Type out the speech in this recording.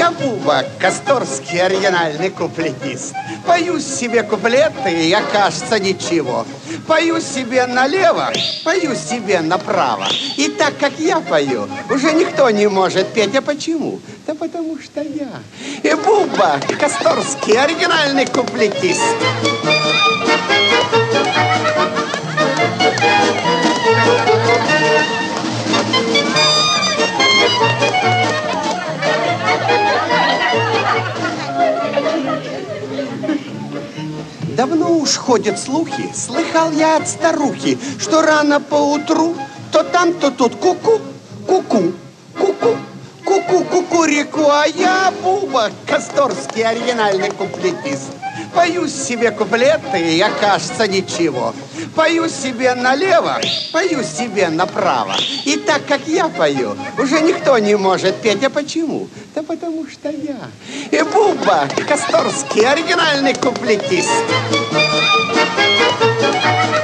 Я Буба, Косторский оригинальный куплетист. Пою себе куплеты, я, кажется, ничего. Пою себе налево, пою себе направо. И так, как я пою, уже никто не может петь. А почему? Да потому что я. И Буба, Косторский оригинальный куплетист. Давно уж ходят слухи, слыхал я от старухи, что рано поутру то там, то тут ку-ку, ку-ку, ку-ку, ку-ку, кукурику, а я Буба, Косторский оригинальный куплетист. Пою себе куплеты, я, кажется, ничего. Пою себе налево, пою себе направо. И так, как я пою, уже никто не может петь. А почему? Да потому что я. И Буба, Косторский оригинальный куплетист.